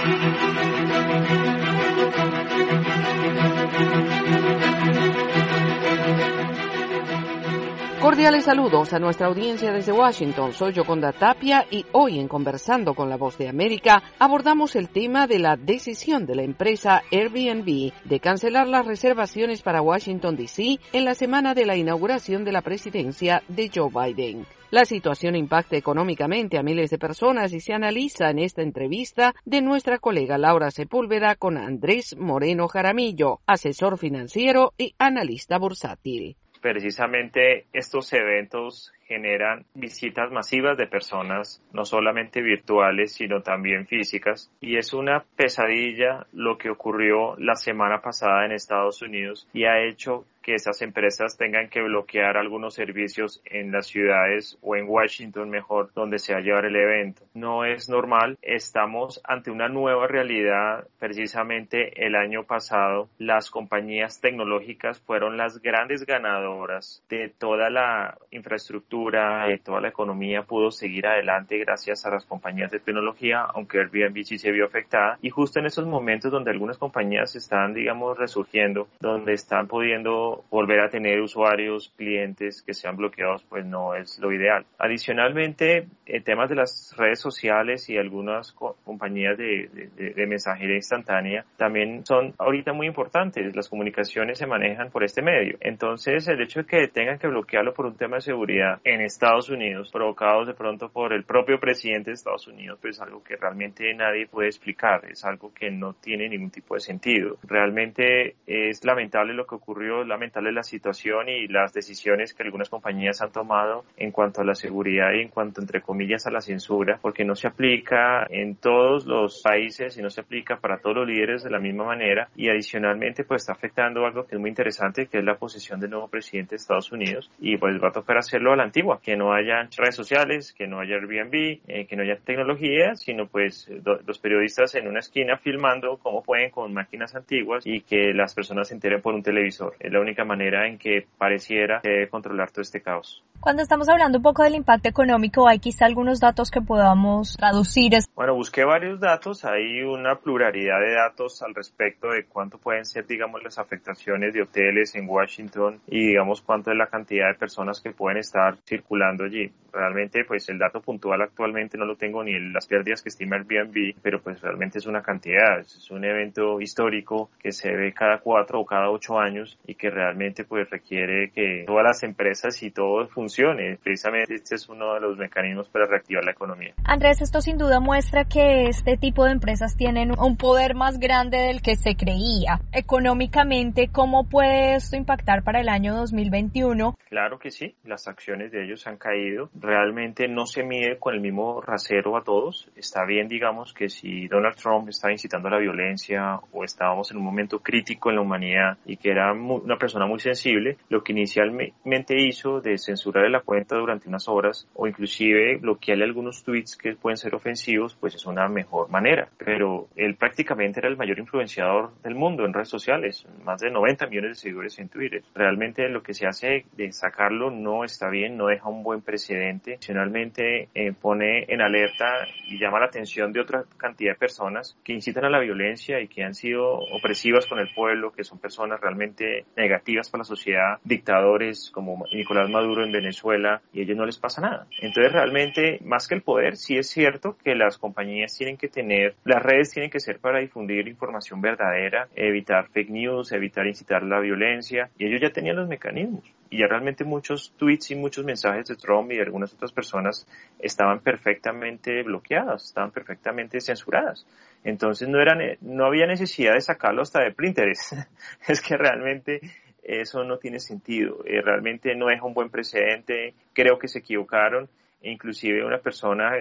Cordiales saludos a nuestra audiencia desde Washington. Soy Yoconda Tapia y hoy en Conversando con la Voz de América abordamos el tema de la decisión de la empresa Airbnb de cancelar las reservaciones para Washington, D.C. en la semana de la inauguración de la presidencia de Joe Biden. La situación impacta económicamente a miles de personas y se analiza en esta entrevista de nuestra colega Laura Sepúlveda con Andrés Moreno Jaramillo, asesor financiero y analista bursátil. Precisamente estos eventos generan visitas masivas de personas, no solamente virtuales, sino también físicas. Y es una pesadilla lo que ocurrió la semana pasada en Estados Unidos y ha hecho que esas empresas tengan que bloquear algunos servicios en las ciudades o en Washington, mejor, donde se va a llevar el evento. No es normal, estamos ante una nueva realidad. Precisamente el año pasado, las compañías tecnológicas fueron las grandes ganadoras de toda la infraestructura, de toda la economía pudo seguir adelante gracias a las compañías de tecnología, aunque Airbnb sí se vio afectada. Y justo en esos momentos donde algunas compañías están, resurgiendo, donde están pudiendo volver a tener usuarios, clientes que sean bloqueados, pues no es lo ideal. Adicionalmente, temas de las redes sociales y algunas compañías de mensajería instantánea también son ahorita muy importantes. Las comunicaciones se manejan por este medio. Entonces, el hecho de que tengan que bloquearlo por un tema de seguridad en Estados Unidos, provocados de pronto por el propio presidente de Estados Unidos, pues es algo que realmente nadie puede explicar. Es algo que no tiene ningún tipo de sentido. Realmente es lamentable lo que ocurrió, lamentable la situación y las decisiones que algunas compañías han tomado en cuanto a la seguridad y en cuanto, entre comillas, a la censura, porque no se aplica en todos los países y no se aplica para todos los líderes de la misma manera, y adicionalmente pues está afectando algo que es muy interesante, que es la posición del nuevo presidente de Estados Unidos, y pues va a tocar hacerlo a la antigua, que no haya redes sociales, que no haya Airbnb, que no haya tecnología, sino pues los periodistas en una esquina filmando cómo pueden con máquinas antiguas y que las personas se enteren por un televisor. Es la única manera en que pareciera controlar todo este caos. Cuando estamos hablando un poco del impacto económico, hay quizá algunos datos que podamos traducir. Bueno, busqué varios datos, hay una pluralidad de datos al respecto de cuánto pueden ser, las afectaciones de hoteles en Washington y, cuánto es la cantidad de personas que pueden estar circulando allí. Realmente, pues el dato puntual actualmente no lo tengo, ni las pérdidas que estima Airbnb, pero pues realmente es una cantidad, es un evento histórico que se ve cada 4 o cada 8 años y que realmente pues requiere que todas las empresas y todo funcione. Precisamente este es uno de los mecanismos para reactivar la economía. Andrés, esto sin duda muestra que este tipo de empresas tienen un poder más grande del que se creía. Económicamente, ¿cómo puede esto impactar para el año 2021? Claro que sí, las acciones de ellos han caído. Realmente no se mide con el mismo rasero a todos. Está bien, que si Donald Trump estaba incitando a la violencia o estábamos en un momento crítico en la humanidad y que era una persona muy sensible, lo que inicialmente hizo de censurarle la cuenta durante unas horas o inclusive bloquearle algunos tweets que pueden ser ofensivos, pues es una mejor manera. Pero él prácticamente era el mayor influenciador del mundo en redes sociales, más de 90 millones de seguidores en Twitter. Realmente lo que se hace de sacarlo no está bien, no deja un buen precedente. Adicionalmente pone en alerta y llama la atención de otra cantidad de personas que incitan a la violencia y que han sido opresivas con el pueblo, que son personas realmente negativas para la sociedad, dictadores como Nicolás Maduro en Venezuela, y a ellos no les pasa nada. Entonces realmente, más que el poder, sí es cierto que las compañías tienen que tener, las redes tienen que ser para difundir información verdadera, evitar fake news, evitar incitar la violencia, y ellos ya tenían los mecanismos. Y ya realmente muchos tweets y muchos mensajes de Trump y de algunas otras personas estaban perfectamente bloqueadas, estaban perfectamente censuradas. Entonces no había necesidad de sacarlo hasta de Pinterest. Es que realmente eso no tiene sentido. Realmente no es un buen precedente. Creo que se equivocaron. Inclusive una persona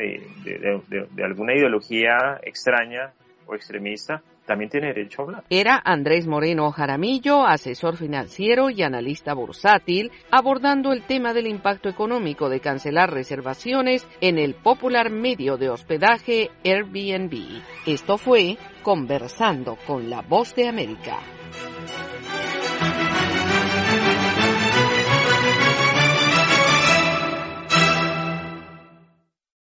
de alguna ideología extraña o extremista también tiene derecho a hablar. Era Andrés Moreno Jaramillo, asesor financiero y analista bursátil, abordando el tema del impacto económico de cancelar reservaciones en el popular medio de hospedaje Airbnb. Esto fue Conversando con la Voz de América.